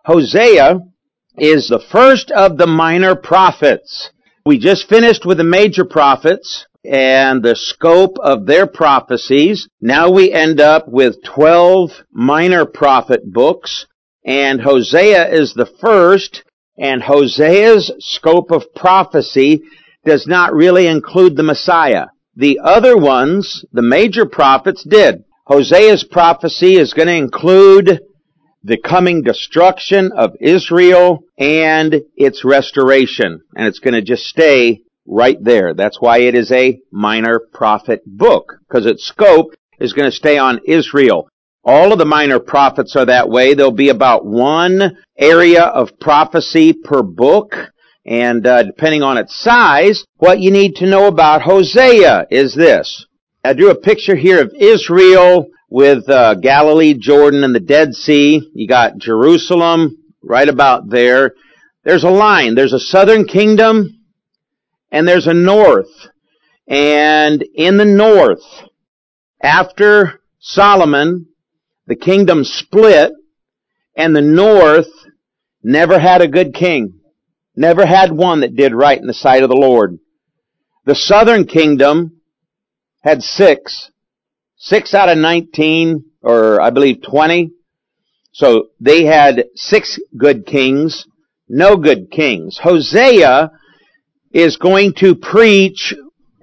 Hosea is the first of the minor prophets. We just finished with the major prophets and the scope of their prophecies. Now we end up with 12 minor prophet books, and Hosea is the first, and Hosea's scope of prophecy does not really include the Messiah. The other ones, the major prophets, did. Hosea's prophecy is going to include the coming destruction of Israel and its restoration. And it's going to just stay right there. That's why it is a minor prophet book, because its scope is going to stay on Israel. All of the minor prophets are that way. There'll be about one area of prophecy per book. And depending on its size, what you need to know about Hosea is this. I drew a picture here of Israel with Galilee, Jordan, and the Dead Sea. You got Jerusalem right about there. There's a line. There's a southern kingdom, and there's a north. And in the north, after Solomon, the kingdom split, and the north never had a good king. Never had one that did right in the sight of the Lord. The southern kingdom had 6 out of 19, or I believe 20. So they had 6 good kings, no good kings. Hosea is going to preach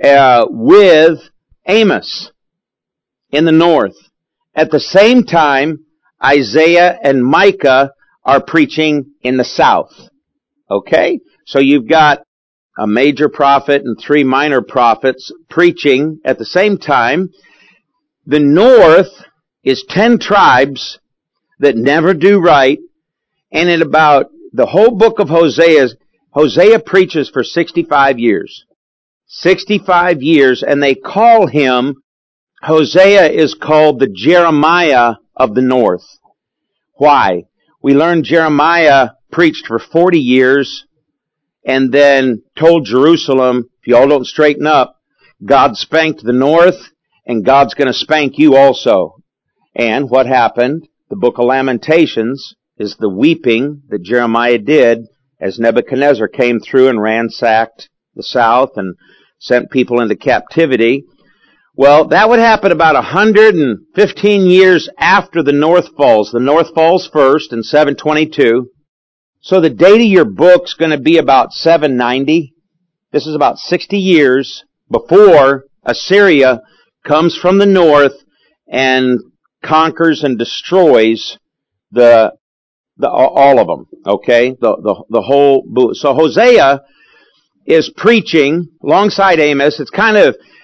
with Amos in the north. At the same time, Isaiah and Micah are preaching in the south. Okay? So you've got a major prophet and 3 minor prophets preaching at the same time. The north is 10 tribes that never do right, and in about the whole book of Hosea preaches for 65 years. 65 years, and they call him, Hosea is called the Jeremiah of the north. Why? We learned Jeremiah preached for 40 years and then told Jerusalem, if y'all don't straighten up, God spanked the north, and God's going to spank you also. And what happened? The book of Lamentations is the weeping that Jeremiah did as Nebuchadnezzar came through and ransacked the south and sent people into captivity. Well, that would happen about 115 years after the north falls. The north falls first in 722. So the date of your book's going to be about 790. This is about 60 years before Assyria comes from the north and conquers and destroys all of them. Okay, the whole. So Hosea is preaching alongside Amos. It's kind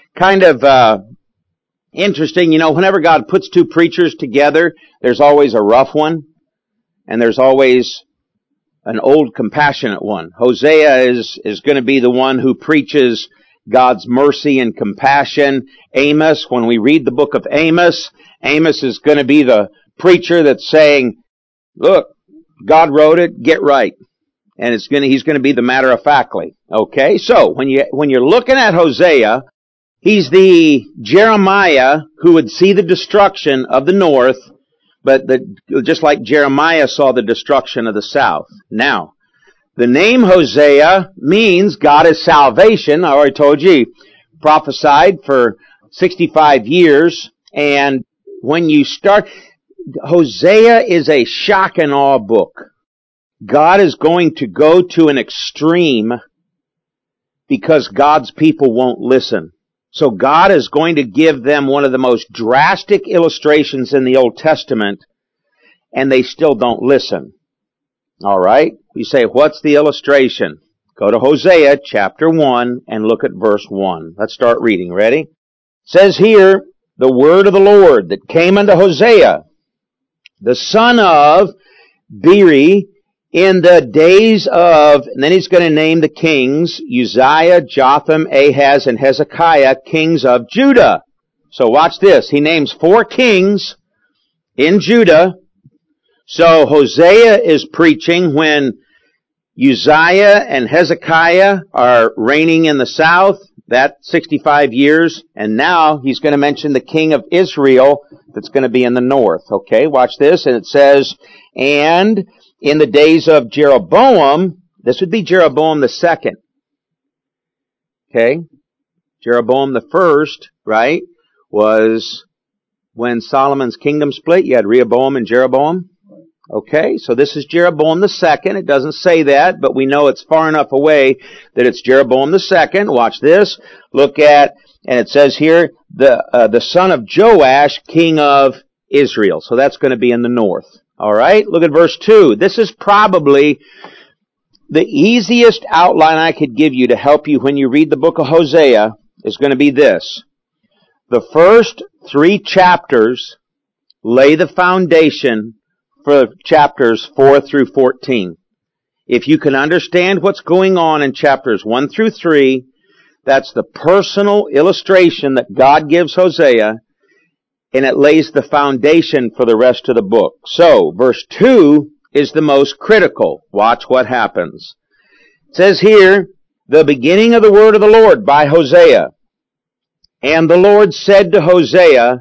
of interesting. You know, whenever God puts 2 preachers together, there's always a rough one, and there's always an old, compassionate one. Hosea is going to be the one who preaches God's mercy and compassion. Amos, when we read the book of Amos, Amos is going to be the preacher that's saying, look, God wrote it, get right. And he's going to be the matter-of-factly. Okay? So, when you're looking at Hosea, he's the Jeremiah who would see the destruction of the north, but just like Jeremiah saw the destruction of the south. Now, the name Hosea means God is salvation. I already told you, he prophesied for 65 years. And when you start, Hosea is a shock and awe book. God is going to go to an extreme because God's people won't listen. So God is going to give them one of the most drastic illustrations in the Old Testament, and they still don't listen. All right? You say, what's the illustration? Go to Hosea chapter 1 and look at verse 1. Let's start reading. Ready? It says here, the word of the Lord that came unto Hosea, the son of Beeri, in the days of, and then he's going to name the kings, Uzziah, Jotham, Ahaz, and Hezekiah, kings of Judah. So watch this. He names 4 kings in Judah. So Hosea is preaching when Uzziah and Hezekiah are reigning in the south, that 65 years, and now he's going to mention the king of Israel that's going to be in the north. Okay, watch this, and it says, and in the days of Jeroboam, this would be Jeroboam the second. Okay? Jeroboam the first, right, was when Solomon's kingdom split. You had Rehoboam and Jeroboam. Okay, so this is Jeroboam the second. It doesn't say that, but we know it's far enough away that it's Jeroboam the second. Watch this. Look at, and it says here, the son of Joash, king of Israel. So that's going to be in the north. All right, look at verse 2. This is probably the easiest outline I could give you to help you when you read the book of Hosea is going to be this. The first 3 chapters lay the foundation for chapters 4 through 14. If you can understand what's going on in chapters 1 through 3, that's the personal illustration that God gives Hosea, and it lays the foundation for the rest of the book. So, verse 2 is the most critical. Watch what happens. It says here, the beginning of the word of the Lord by Hosea. And the Lord said to Hosea,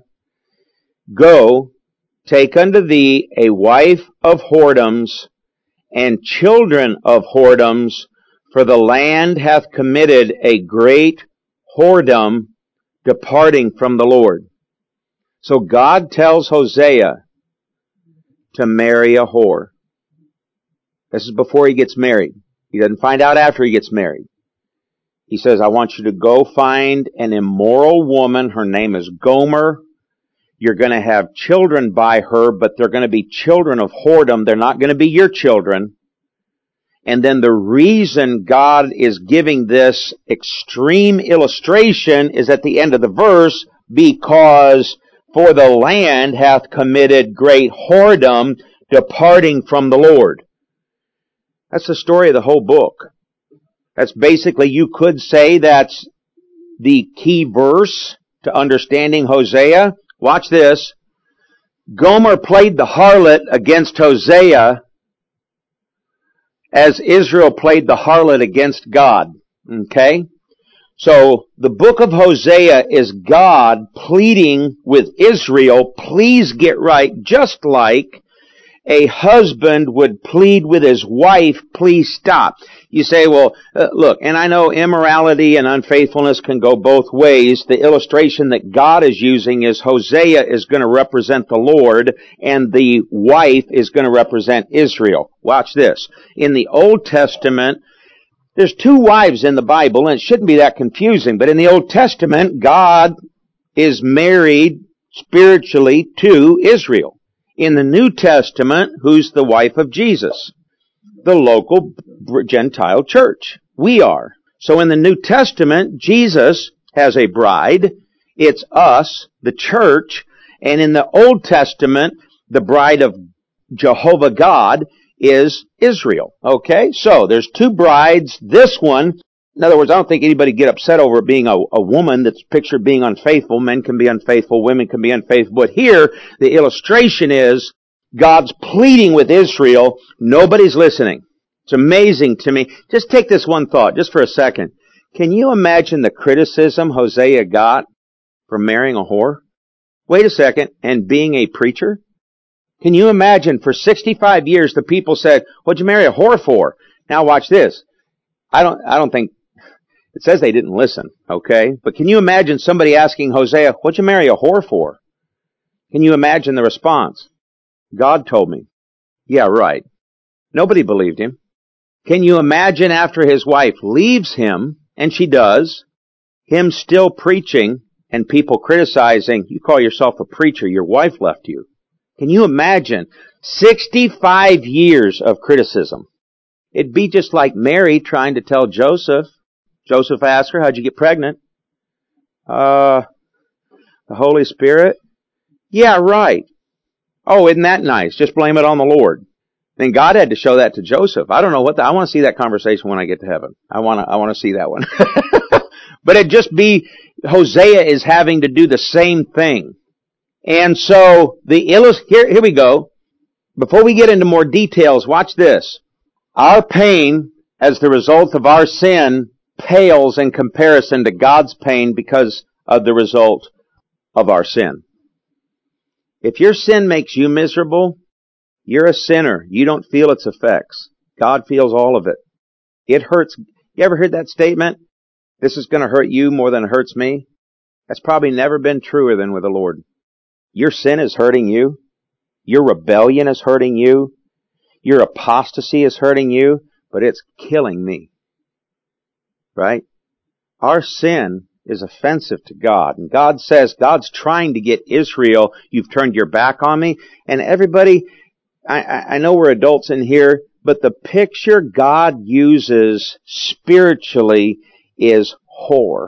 Go, take unto thee a wife of whoredoms and children of whoredoms, for the land hath committed a great whoredom, departing from the Lord. So God tells Hosea to marry a whore. This is before he gets married. He doesn't find out after he gets married. He says, I want you to go find an immoral woman. Her name is Gomer. You're going to have children by her, but they're going to be children of whoredom. They're not going to be your children. And then the reason God is giving this extreme illustration is at the end of the verse, because for the land hath committed great whoredom, departing from the Lord. That's the story of the whole book. That's basically, you could say that's the key verse to understanding Hosea. Watch this. Gomer played the harlot against Hosea as Israel played the harlot against God. Okay? So, the book of Hosea is God pleading with Israel, please get right, just like a husband would plead with his wife, please stop. You say, well, look, and I know immorality and unfaithfulness can go both ways. The illustration that God is using is Hosea is going to represent the Lord, and the wife is going to represent Israel. Watch this. In the Old Testament, there's 2 wives in the Bible, and it shouldn't be that confusing, but in the Old Testament, God is married spiritually to Israel. In the New Testament, who's the wife of Jesus? The local Gentile church. We are. So in the New Testament, Jesus has a bride. It's us, the church. And in the Old Testament, the bride of Jehovah God is Israel. Okay? So there's 2 brides. This one, in other words, I don't think anybody get upset over it being a woman that's pictured being unfaithful. Men can be unfaithful. Women can be unfaithful. But here, the illustration is God's pleading with Israel. Nobody's listening. It's amazing to me. Just take this one thought, just for a second. Can you imagine the criticism Hosea got for marrying a whore? Wait a second, and being a preacher? Can you imagine for 65 years the people said, what'd you marry a whore for? Now watch this. I don't think, it says they didn't listen, okay? But can you imagine somebody asking Hosea, what'd you marry a whore for? Can you imagine the response? God told me. Yeah, right. Nobody believed him. Can you imagine after his wife leaves him, and she does, him still preaching and people criticizing, you call yourself a preacher, your wife left you. Can you imagine 65 years of criticism? It'd be just like Mary trying to tell Joseph. Joseph asked her, how'd you get pregnant? The Holy Spirit? Yeah, right. Oh, isn't that nice? Just blame it on the Lord. Then God had to show that to Joseph. I don't know I want to see that conversation when I get to heaven. I want to see that one. But it'd just be, Hosea is having to do the same thing. And so, here we go. Before we get into more details, watch this. Our pain as the result of our sin pales in comparison to God's pain because of the result of our sin. If your sin makes you miserable, You're a sinner. You don't feel its effects. God feels all of it. It hurts. You ever heard that statement? This is going to hurt you more than it hurts me. That's probably never been truer than with the Lord. Your sin is hurting you. Your rebellion is hurting you. Your apostasy is hurting you, but it's killing me. Right? Our sin is offensive to God. And God says, God's trying to get Israel. You've turned your back on me. And everybody, I know we're adults in here, but the picture God uses spiritually is whore.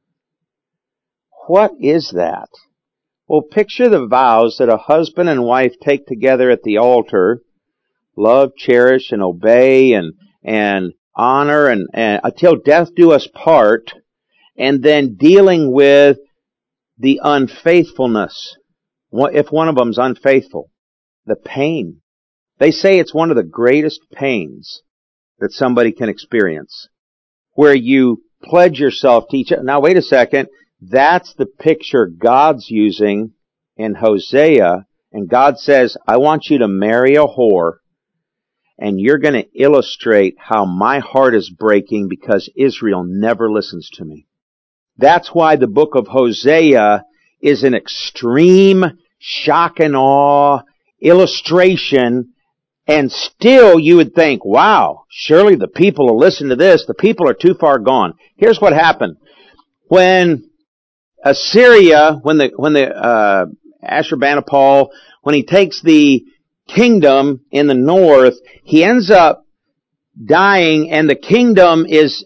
What is that? Well, picture the vows that a husband and wife take together at the altar. Love, cherish, and obey, and honor, and until death do us part. And then dealing with the unfaithfulness. If one of them's unfaithful. The pain. They say it's one of the greatest pains that somebody can experience. Where you pledge yourself to each other. Now wait a second. That's the picture God's using in Hosea. And God says, I want you to marry a whore. And you're going to illustrate how my heart is breaking because Israel never listens to me. That's why the book of Hosea is an extreme shock and awe illustration. And still you would think, wow, surely the people will listen to this. The people are too far gone. Here's what happened. When Assyria, when the Ashurbanipal, when he takes the kingdom in the north, he ends up dying, and the kingdom is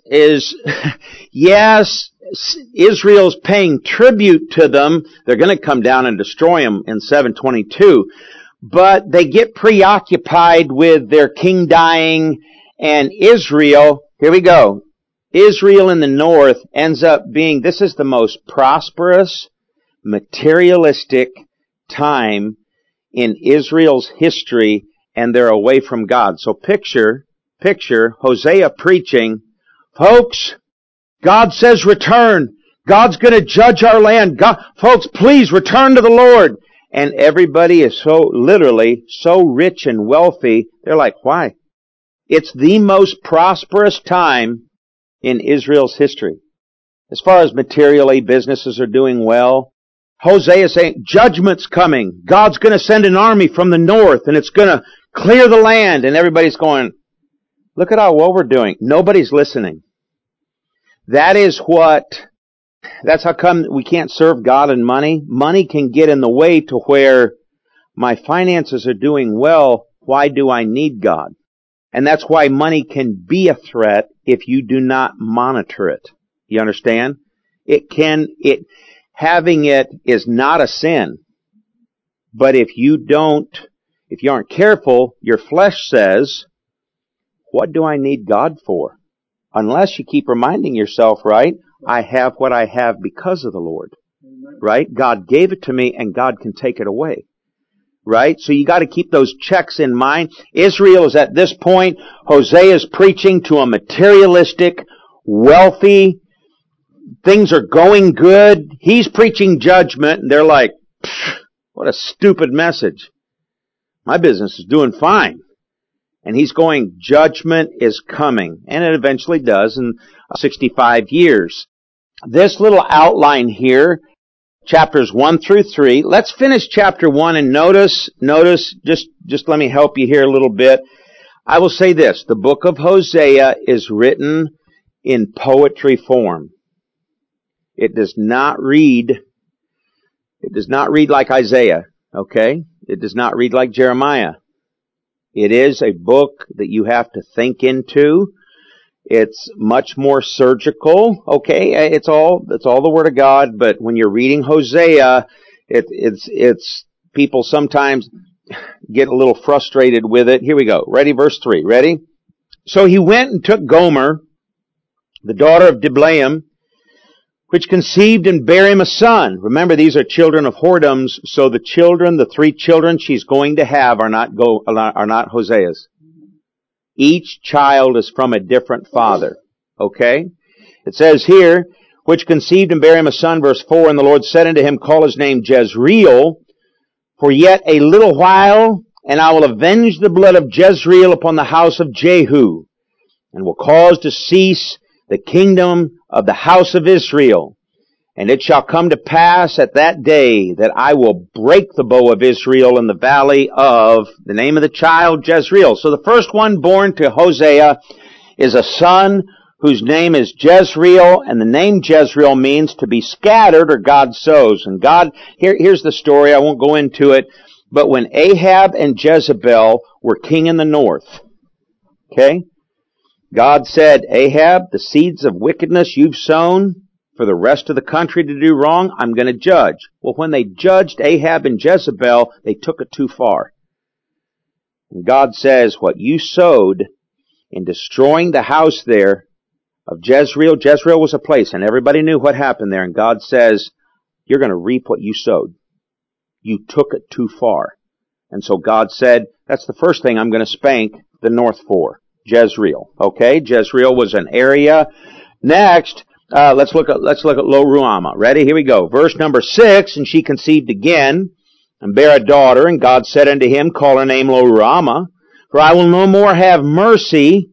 yes, Israel's paying tribute to them. They're going to come down and destroy them in 722. But they get preoccupied with their king dying, and Israel, here we go, Israel in the north ends up being, this is the most prosperous, materialistic time in Israel's history, and they're away from God. So picture Hosea preaching, folks, God says return. God's going to judge our land. God, folks, please return to the Lord. And everybody is so rich and wealthy. They're like, why? It's the most prosperous time in Israel's history. As far as materially, businesses are doing well. Hosea is saying, judgment's coming. God's going to send an army from the north, and it's going to clear the land. And everybody's going, look at how well we're doing. Nobody's listening. That's how come we can't serve God and money. Money can get in the way to where my finances are doing well. Why do I need God? And that's why money can be a threat if you do not monitor it. You understand? Having it is not a sin. But if you aren't careful, your flesh says, what do I need God for? Unless you keep reminding yourself, right? I have what I have because of the Lord. Right? God gave it to me and God can take it away. Right? So you got to keep those checks in mind. Israel is at this point, Hosea is preaching to a materialistic, wealthy, things are going good. He's preaching judgment and they're like, what a stupid message. My business is doing fine. And he's going, judgment is coming. And it eventually does in 65 years. This little outline here, chapters 1 through 3. Let's finish chapter 1 and notice, just let me help you here a little bit. I will say this, the book of Hosea is written in poetry form. It does not read like Isaiah, okay? It does not read like Jeremiah. It is a book that you have to think into. It's much more surgical, okay? It's all the Word of God, but when you're reading Hosea, it's people sometimes get a little frustrated with it. Here we go. Ready? Verse 3. Ready? So he went and took Gomer, the daughter of Diblaim, which conceived and bare him a son. Remember, these are children of whoredoms, so the 3 children she's going to have are not Hosea's. Each child is from a different father. Okay? It says here, which conceived and bare him a son, verse 4, and the Lord said unto him, call his name Jezreel, for yet a little while, And I will avenge the blood of Jezreel upon the house of Jehu, and will cause to cease the kingdom of the house of Israel. And it shall come to pass at that day that I will break the bow of Israel in the valley of the name of the child Jezreel. So the first one born to Hosea is a son whose name is Jezreel, and the name Jezreel means to be scattered or God sows. And God, here's the story, I won't go into it, but when Ahab and Jezebel were king in the north, okay, God said, Ahab, the seeds of wickedness you've sown for the rest of the country to do wrong, I'm going to judge. Well, when they judged Ahab and Jezebel, they took it too far. And God says, what you sowed in destroying the house there of Jezreel, Jezreel was a place, and everybody knew what happened there, and God says, you're going to reap what you sowed. You took it too far. And so God said, that's the first thing I'm going to spank the north for. Jezreel. Okay? Jezreel was an area. Next, let's look at Lo Ruhamah. Ready? Here we go. Verse number 6, and she conceived again, and bare a daughter, and God said unto him, call her name Lo Ruhamah, for I will no more have mercy,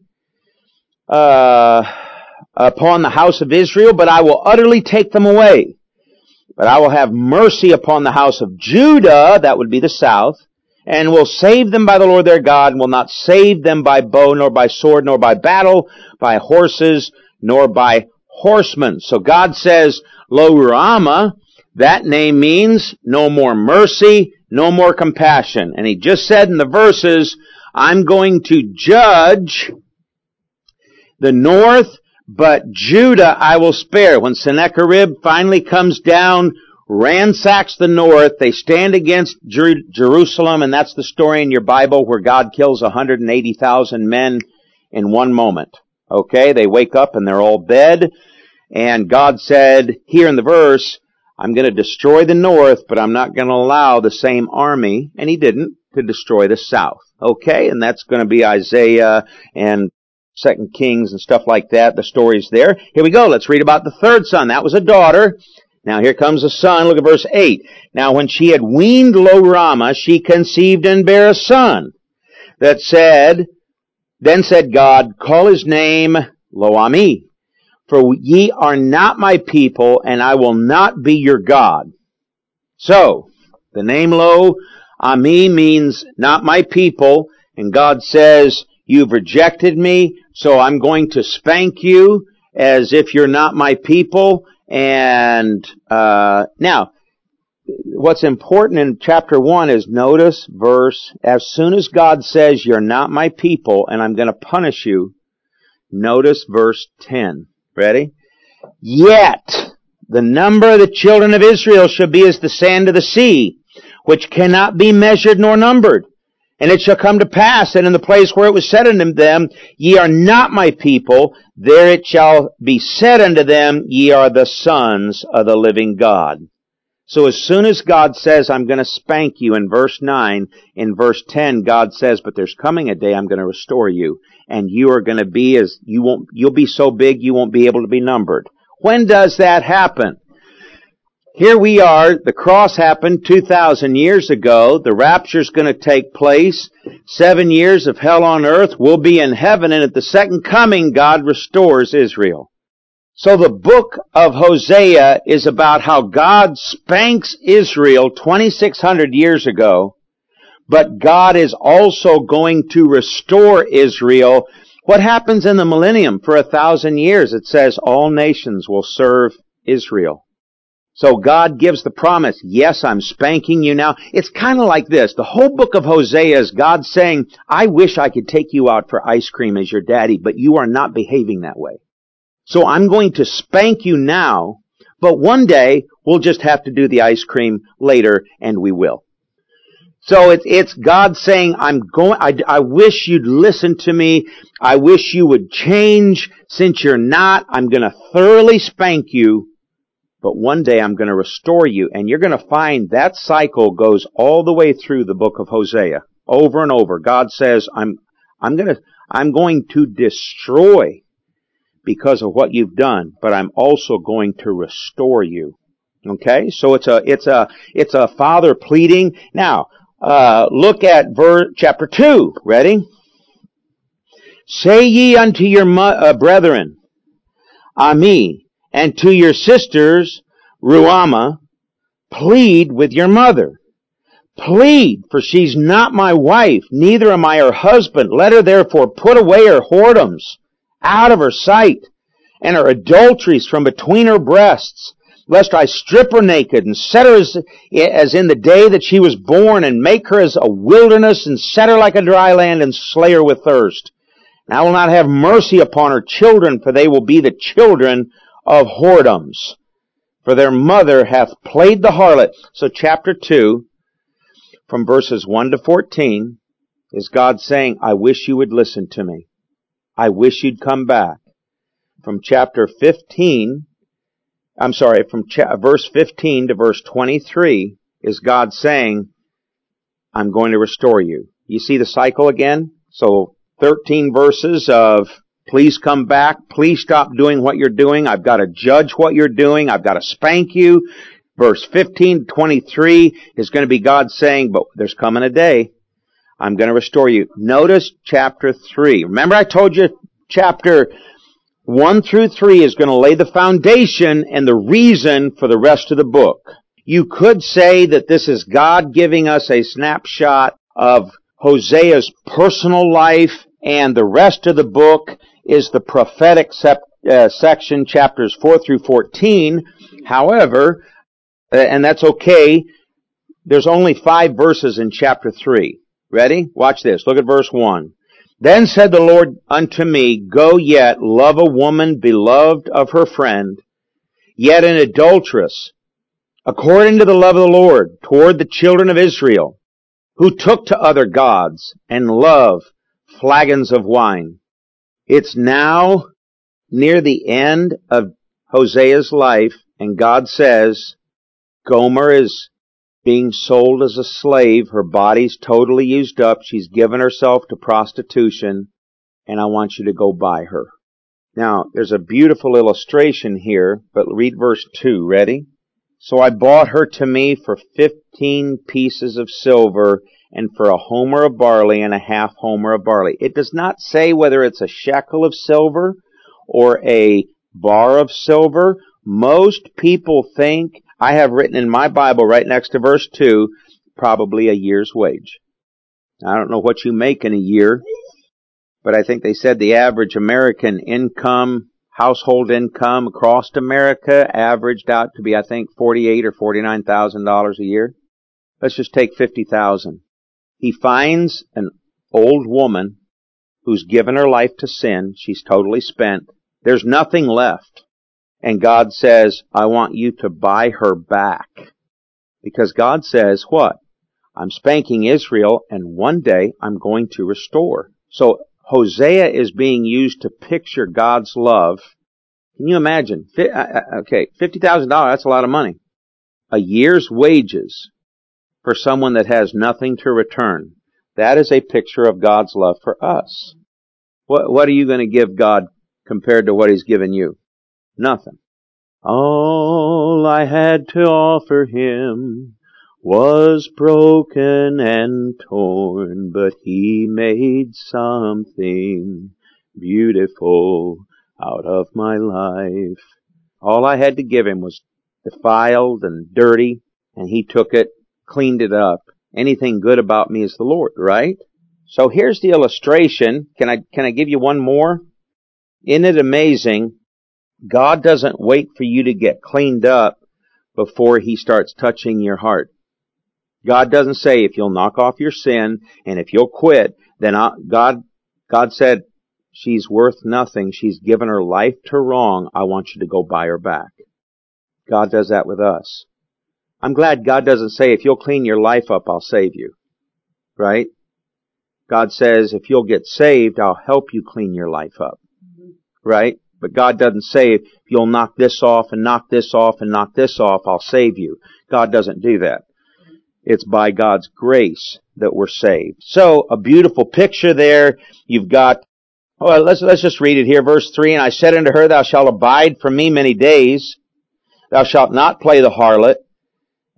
upon the house of Israel, but I will utterly take them away. But I will have mercy upon the house of Judah, that would be the south, and will save them by the Lord their God, and will not save them by bow, nor by sword, nor by battle, by horses, nor by horsemen. So God says, Lo Ruhamah, that name means no more mercy, no more compassion. And he just said in the verses, I'm going to judge the north, but Judah I will spare. When Sennacherib finally comes down, ransacks the north, they stand against Jerusalem, and that's the story in your Bible where God kills 180,000 men in one moment. Okay, they wake up and they're all dead, and God said here in the verse, I'm going to destroy the north, but I'm not going to allow the same army, and he didn't, to destroy the south. Okay, and that's going to be Isaiah and 2 Kings and stuff like that, the stories there. Here we go, let's read about the third son. That was a daughter. Now here comes a son. Look at verse 8. Now when she had weaned Lo Ruhamah, she conceived and bare a son. Then said God, call his name Lo-Ammi, for ye are not my people, and I will not be your God. So, the name Lo-Ammi means not my people, and God says, you've rejected me, so I'm going to spank you as if you're not my people. And now, what's important in chapter 1 is notice verse, as soon as God says you're not my people and I'm going to punish you, notice verse 10. Ready? Yet the number of the children of Israel shall be as the sand of the sea, which cannot be measured nor numbered. And it shall come to pass that in the place where it was said unto them, ye are not my people, there it shall be said unto them, ye are the sons of the living God. So as soon as God says, I'm going to spank you in verse 9, in verse 10, God says, but there's coming a day I'm going to restore you, and you are going to be you'll be so big you won't be able to be numbered. When does that happen? Here we are, the cross happened 2,000 years ago, the rapture's going to take place, 7 years of hell on earth, we'll be in heaven, and at the second coming, God restores Israel. So the book of Hosea is about how God spanks Israel 2,600 years ago, but God is also going to restore Israel. What happens in the millennium for 1,000 years? It says all nations will serve Israel. So God gives the promise, yes, I'm spanking you now. It's kind of like this. The whole book of Hosea is God saying, I wish I could take you out for ice cream as your daddy, but you are not behaving that way. So I'm going to spank you now, but one day we'll just have to do the ice cream later, and we will. So it's God saying, I wish you'd listen to me. I wish you would change. Since you're not, I'm going to thoroughly spank you. But one day I'm going to restore you, and you're going to find that cycle goes all the way through the book of Hosea, over and over. God says, I'm going to destroy because of what you've done, but I'm also going to restore you. Okay? So it's a father pleading. Now, Look at chapter 2. Ready? Say ye unto your brethren, Ami, and to your sisters, Ruama, plead with your mother. Plead, for she's not my wife, neither am I her husband. Let her therefore put away her whoredoms out of her sight, and her adulteries from between her breasts, lest I strip her naked, and set her as in the day that she was born, and make her as a wilderness, and set her like a dry land, and slay her with thirst. And I will not have mercy upon her children, for they will be the children of whoredoms. For their mother hath played the harlot. So chapter 2, from verses 1 to 14, is God saying, I wish you would listen to me. I wish you'd come back. From chapter 15, verse 15 to verse 23, is God saying, I'm going to restore you. You see the cycle again? So 13 verses of, please come back, please stop doing what you're doing, I've got to judge what you're doing, I've got to spank you. Verse 15 to 23 is going to be God saying, but there's coming a day, I'm going to restore you. Notice chapter 3. Remember I told you chapter 1 through 3 is going to lay the foundation and the reason for the rest of the book. You could say that this is God giving us a snapshot of Hosea's personal life, and the rest of the book is the prophetic section, chapters 4 through 14. However, and that's okay, there's only 5 verses in chapter 3. Ready? Watch this. Look at verse 1. Then said the Lord unto me, Go yet, love a woman beloved of her friend, yet an adulteress, according to the love of the Lord, toward the children of Israel, who took to other gods, and love flagons of wine. It's now near the end of Hosea's life, and God says, Gomer is being sold as a slave. Her body's totally used up. She's given herself to prostitution, and I want you to go buy her. Now, there's a beautiful illustration here, but read verse 2. Ready? So I bought her to me for 15 pieces of silver, and for a homer of barley and a half homer of barley. It does not say whether it's a shekel of silver or a bar of silver. Most people think, I have written in my Bible right next to verse 2, probably a year's wage. I don't know what you make in a year, but I think they said the average American income, household income across America averaged out to be, I think, $48,000 or $49,000 a year. Let's just take $50,000. He finds an old woman who's given her life to sin. She's totally spent. There's nothing left. And God says, I want you to buy her back. Because God says, what? I'm spanking Israel, and one day I'm going to restore. So Hosea is being used to picture God's love. Can you imagine? Okay, $50,000, that's a lot of money. A year's wages for someone that has nothing to return. That is a picture of God's love for us. What are you going to give God compared to what He's given you? Nothing. All I had to offer Him was broken and torn, but He made something beautiful out of my life. All I had to give Him was defiled and dirty, and He took it, cleaned it up. Anything good about me is the Lord, right? So here's the illustration. Can I give you one more? Isn't it amazing? God doesn't wait for you to get cleaned up before He starts touching your heart. God doesn't say, if you'll knock off your sin and if you'll quit, then God said, she's worth nothing. She's given her life to wrong. I want you to go buy her back. God does that with us. I'm glad God doesn't say, if you'll clean your life up, I'll save you. Right? God says, if you'll get saved, I'll help you clean your life up. Right? But God doesn't say, if you'll knock this off and knock this off and knock this off, I'll save you. God doesn't do that. It's by God's grace that we're saved. So, a beautiful picture there. You've got, let's just read it here, verse 3. And I said unto her, Thou shalt abide from me many days. Thou shalt not play the harlot.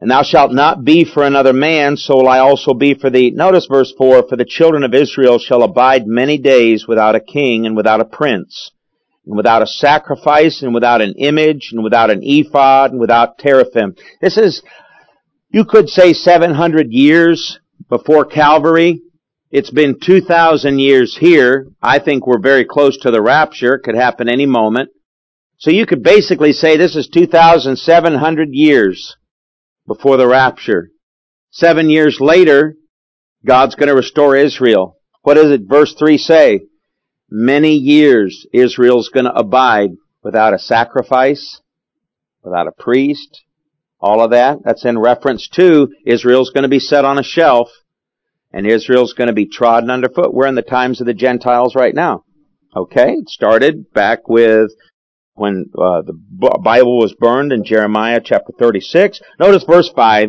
And thou shalt not be for another man, so will I also be for thee. Notice verse 4, for the children of Israel shall abide many days without a king and without a prince, and without a sacrifice, and without an image, and without an ephod, and without teraphim. This is, you could say 700 years before Calvary. It's been 2,000 years here. I think we're very close to the rapture. It could happen any moment. So you could basically say this is 2,700 years before the rapture. 7 years later, God's going to restore Israel. What does it, verse 3 say? Many years Israel's going to abide without a sacrifice, without a priest, all of that. That's in reference to Israel's going to be set on a shelf, and Israel's going to be trodden underfoot. We're in the times of the Gentiles right now. Okay? It started back with when the Bible was burned in Jeremiah chapter 36. Notice verse 5.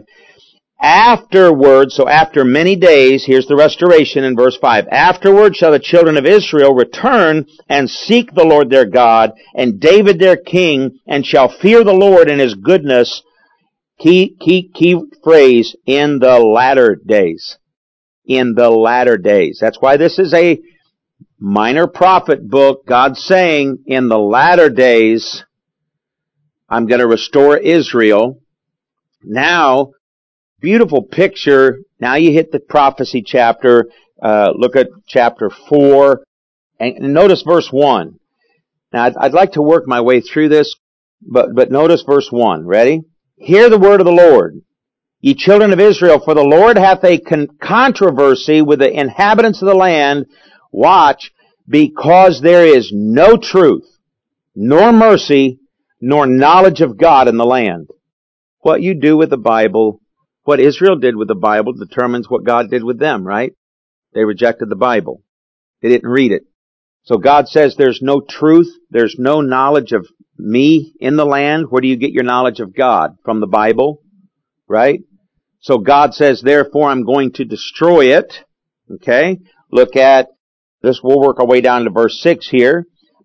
Afterwards, so after many days, here's the restoration in verse 5. Afterward shall the children of Israel return and seek the Lord their God and David their king, and shall fear the Lord and his goodness. Key phrase, in the latter days. In the latter days. That's why this is a minor prophet book. God's saying, in the latter days, I'm going to restore Israel. Now, beautiful picture. Now you hit the prophecy chapter. Look at chapter 4. And notice verse 1. Now, I'd like to work my way through this, but notice verse 1. Ready? Hear the word of the Lord, ye children of Israel, for the Lord hath a controversy with the inhabitants of the land. Watch, because there is no truth, nor mercy, nor knowledge of God in the land. What you do with the Bible, what Israel did with the Bible determines what God did with them, right? They rejected the Bible. They didn't read it. So God says there's no truth, there's no knowledge of me in the land. Where do you get your knowledge of God? From the Bible, right? So God says, therefore I'm going to destroy it. Okay? Look at this. We'll work our way down to verse 6 here.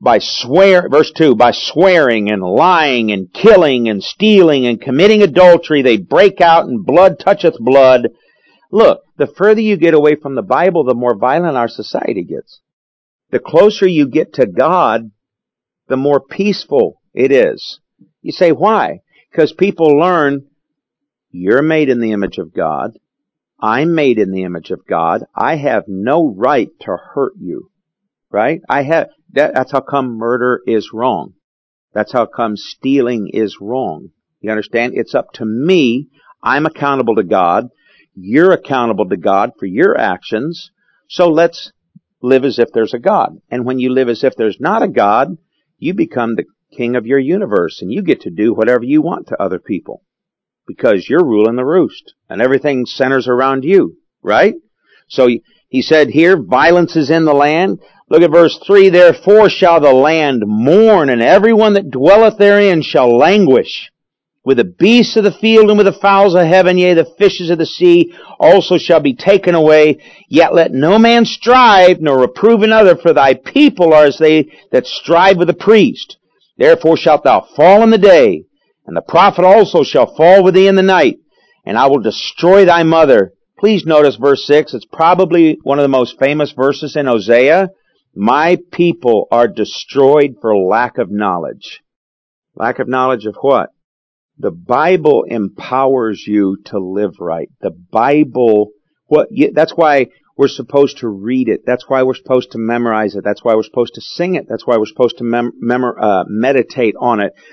Verse 2, by swearing and lying and killing and stealing and committing adultery, they break out and blood toucheth blood. Look, the further you get away from the Bible, the more violent our society gets. The closer you get to God, the more peaceful it is. You say, why? Because people learn, you're made in the image of God. I'm made in the image of God. I have no right to hurt you. Right? That's how come murder is wrong. That's how come stealing is wrong. You understand? It's up to me. I'm accountable to God. You're accountable to God for your actions. So let's live as if there's a God. And when you live as if there's not a God, you become the king of your universe, and you get to do whatever you want to other people because you're ruling the roost and everything centers around you, right? So he said here, violence is in the land. Look at verse 3, therefore shall the land mourn, and everyone that dwelleth therein shall languish. With the beasts of the field and with the fowls of heaven, yea, the fishes of the sea also shall be taken away. Yet let no man strive, nor reprove another, for thy people are as they that strive with the priest. Therefore shalt thou fall in the day, and the prophet also shall fall with thee in the night, and I will destroy thy mother. Please notice verse 6. It's probably one of the most famous verses in Hosea. My people are destroyed for lack of knowledge. Lack of knowledge of what? The Bible empowers you to live right. The Bible, that's why we're supposed to read it. That's why we're supposed to memorize it. That's why we're supposed to sing it. That's why we're supposed to meditate on it.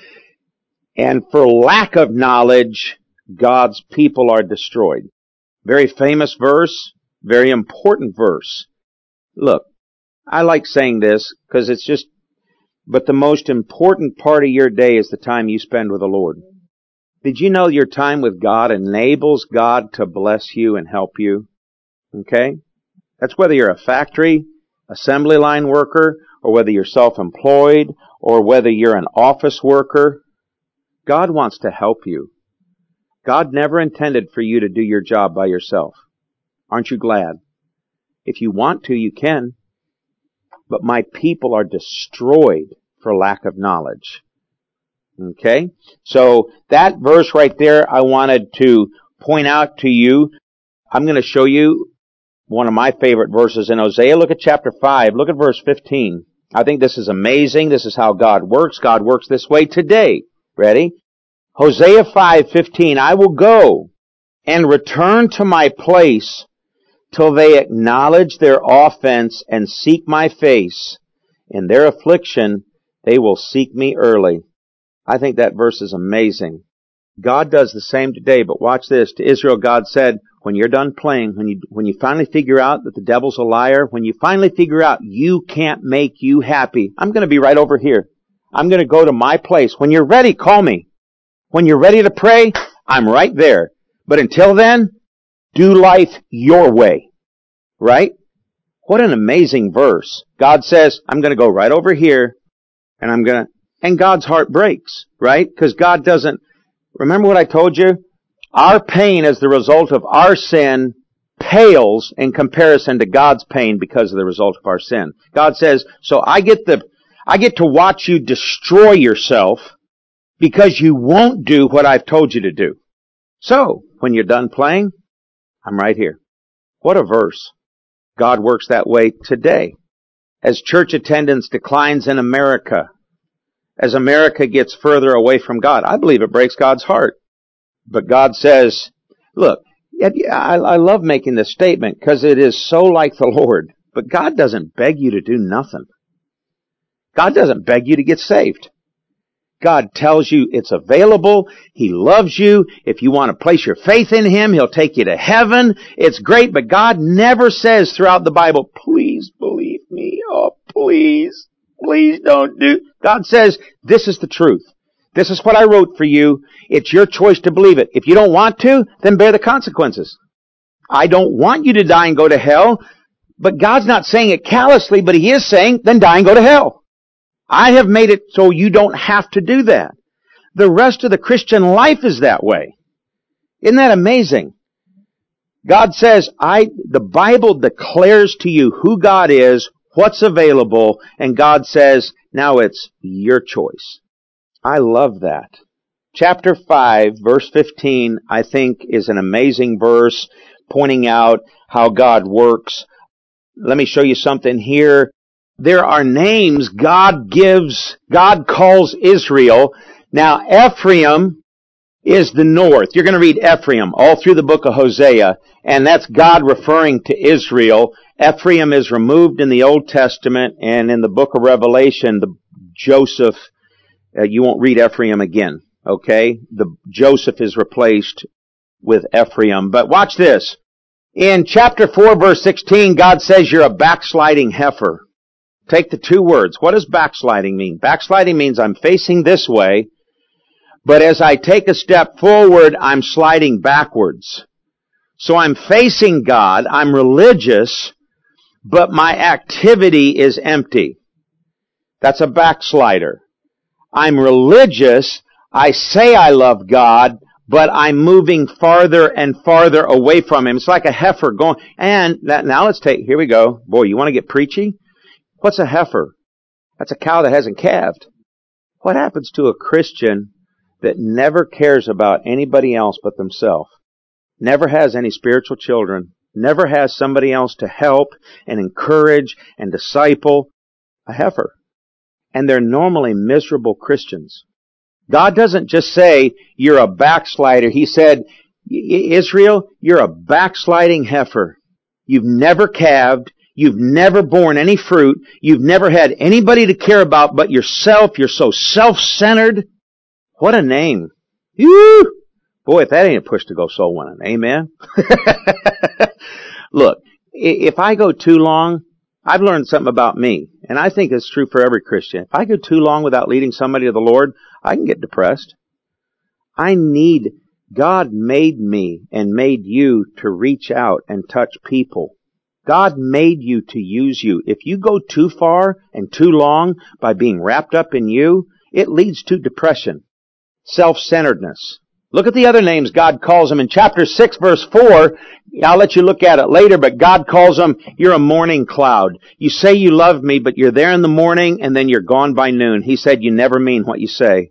And for lack of knowledge, God's people are destroyed. Very famous verse, very important verse. Look, I like saying this because it's just, but the most important part of your day is the time you spend with the Lord. Did you know your time with God enables God to bless you and help you? Okay? That's whether you're a factory, assembly line worker, or whether you're self-employed, or whether you're an office worker. God wants to help you. God never intended for you to do your job by yourself. Aren't you glad? If you want to, you can. But my people are destroyed for lack of knowledge. Okay? So that verse right there I wanted to point out to you. I'm going to show you one of my favorite verses in Hosea. Look at chapter 5. Look at verse 15. I think this is amazing. This is how God works. God works this way today. Ready? Hosea 5:15. I will go and return to my place till they acknowledge their offense and seek my face. In their affliction, they will seek me early. I think that verse is amazing. God does the same today, but watch this. To Israel, God said, when you're done playing, when you finally figure out that the devil's a liar, when you finally figure out you can't make you happy, I'm going to be right over here. I'm going to go to my place. When you're ready, call me. When you're ready to pray, I'm right there. But until then, do life your way. Right? What an amazing verse. God says, I'm going to go right over here, and God's heart breaks, right? Because God doesn't, remember what I told you? Our pain as the result of our sin pales in comparison to God's pain because of the result of our sin. God says, so I get to watch you destroy yourself because you won't do what I've told you to do. So, when you're done playing, I'm right here. What a verse. God works that way today. As church attendance declines in America, as America gets further away from God, I believe it breaks God's heart. But God says, look, I love making this statement because it is so like the Lord. But God doesn't beg you to do nothing. God doesn't beg you to get saved. God tells you it's available. He loves you. If you want to place your faith in Him, He'll take you to heaven. It's great, but God never says throughout the Bible, please believe me. Oh, please don't do. God says, this is the truth. This is what I wrote for you. It's your choice to believe it. If you don't want to, then bear the consequences. I don't want you to die and go to hell, but God's not saying it callously, but He is saying, then die and go to hell. I have made it so you don't have to do that. The rest of the Christian life is that way. Isn't that amazing? God says, the Bible declares to you who God is, what's available, and God says, now it's your choice. I love that. Chapter 5, verse 15, I think is an amazing verse pointing out how God works. Let me show you something here. There are names God calls Israel. Now, Ephraim is the north. You're going to read Ephraim all through the book of Hosea, and that's God referring to Israel. Ephraim is removed in the Old Testament, and in the book of Revelation, Joseph, you won't read Ephraim again, okay? Joseph is replaced with Ephraim. But watch this. In chapter 4, verse 16, God says you're a backsliding heifer. Take the two words. What does backsliding mean? Backsliding means I'm facing this way, but as I take a step forward, I'm sliding backwards. So I'm facing God, I'm religious, but my activity is empty. That's a backslider. I'm religious, I say I love God, but I'm moving farther and farther away from Him. It's like a heifer going, here we go. Boy, you want to get preachy? What's a heifer? That's a cow that hasn't calved. What happens to a Christian that never cares about anybody else but themselves? Never has any spiritual children, never has somebody else to help and encourage and disciple? A heifer. And they're normally miserable Christians. God doesn't just say, you're a backslider. He said, Israel, you're a backsliding heifer. You've never calved. You've never borne any fruit. You've never had anybody to care about but yourself. You're so self-centered. What a name. Whew. Boy, if that ain't a push to go soul winning. Amen? Look, if I go too long, I've learned something about me, and I think it's true for every Christian. If I go too long without leading somebody to the Lord, I can get depressed. God made me and made you to reach out and touch people. God made you to use you. If you go too far and too long by being wrapped up in you, it leads to depression, self-centeredness. Look at the other names God calls them in chapter 6, verse 4. I'll let you look at it later, but God calls them, you're a morning cloud. You say you love me, but you're there in the morning and then you're gone by noon. He said, you never mean what you say.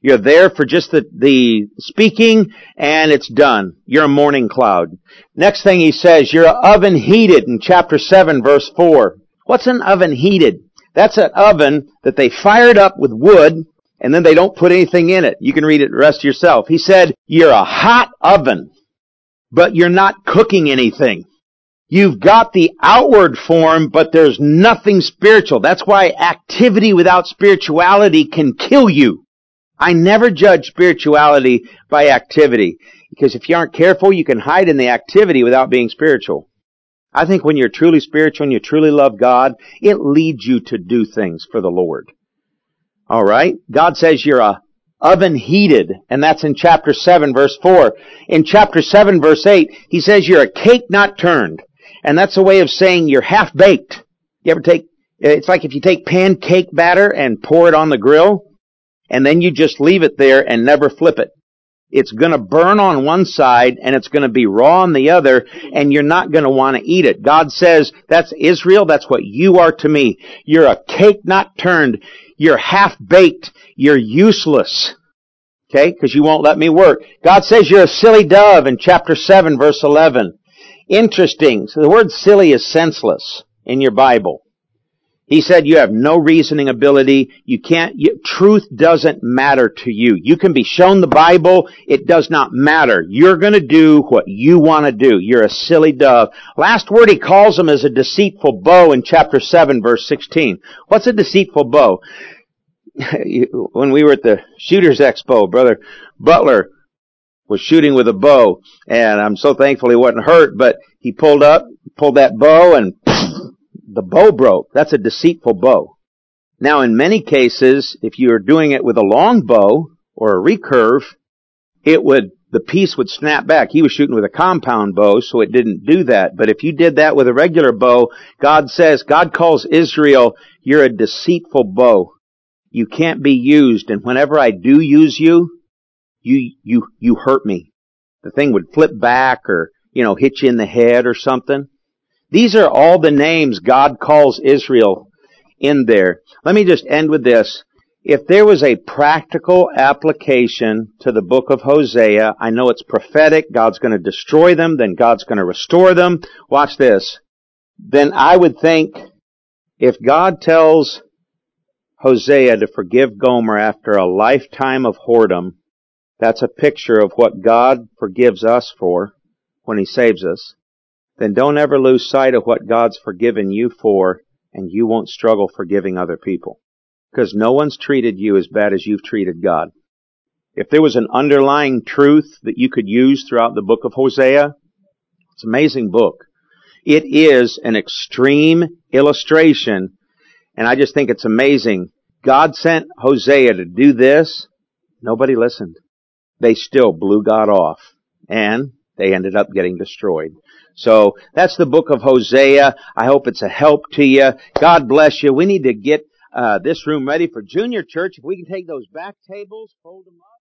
You're there for just the speaking, and it's done. You're a morning cloud. Next thing he says, you're an oven heated in chapter 7, verse 4. What's an oven heated? That's an oven that they fired up with wood, and then they don't put anything in it. You can read it the rest yourself. He said, you're a hot oven, but you're not cooking anything. You've got the outward form, but there's nothing spiritual. That's why activity without spirituality can kill you. I never judge spirituality by activity, because if you aren't careful, you can hide in the activity without being spiritual. I think when you're truly spiritual and you truly love God, it leads you to do things for the Lord. All right? God says you're a oven heated, and that's in chapter 7, verse 4. In chapter 7, verse 8, he says you're a cake not turned. And that's a way of saying you're half-baked. You ever it's like if you take pancake batter and pour it on the grill, and then you just leave it there and never flip it. It's going to burn on one side, and it's going to be raw on the other, and you're not going to want to eat it. God says, that's Israel, that's what you are to me. You're a cake not turned. You're half-baked. You're useless. Okay? Because you won't let me work. God says you're a silly dove in chapter 7, verse 11. Interesting. So the word silly is senseless in your Bible. He said you have no reasoning ability. Truth doesn't matter to you. You can be shown the Bible. It does not matter. You're going to do what you want to do. You're a silly dove. Last word he calls them is a deceitful bow in chapter 7, verse 16. What's a deceitful bow? When we were at the Shooters Expo, Brother Butler was shooting with a bow, and I'm so thankful he wasn't hurt, but he pulled that bow, and the bow broke. That's a deceitful bow. Now, in many cases, if you're doing it with a long bow or a recurve, the piece would snap back. He was shooting with a compound bow, so it didn't do that. But if you did that with a regular bow, God calls Israel, you're a deceitful bow. You can't be used, and whenever I do use you hurt me. The thing would flip back or, hit you in the head or something. These are all the names God calls Israel in there. Let me just end with this. If there was a practical application to the book of Hosea, I know it's prophetic, God's going to destroy them, then God's going to restore them. Watch this. Then I would think, if God tells Hosea to forgive Gomer after a lifetime of whoredom, that's a picture of what God forgives us for when He saves us. Then don't ever lose sight of what God's forgiven you for, and you won't struggle forgiving other people. Because no one's treated you as bad as you've treated God. If there was an underlying truth that you could use throughout the book of Hosea, it's an amazing book. It is an extreme illustration, and I just think it's amazing. God sent Hosea to do this. Nobody listened. They still blew God off, and they ended up getting destroyed. So that's the book of Hosea. I hope it's a help to you. God bless you. We need to get this room ready for junior church. If we can take those back tables, fold them up.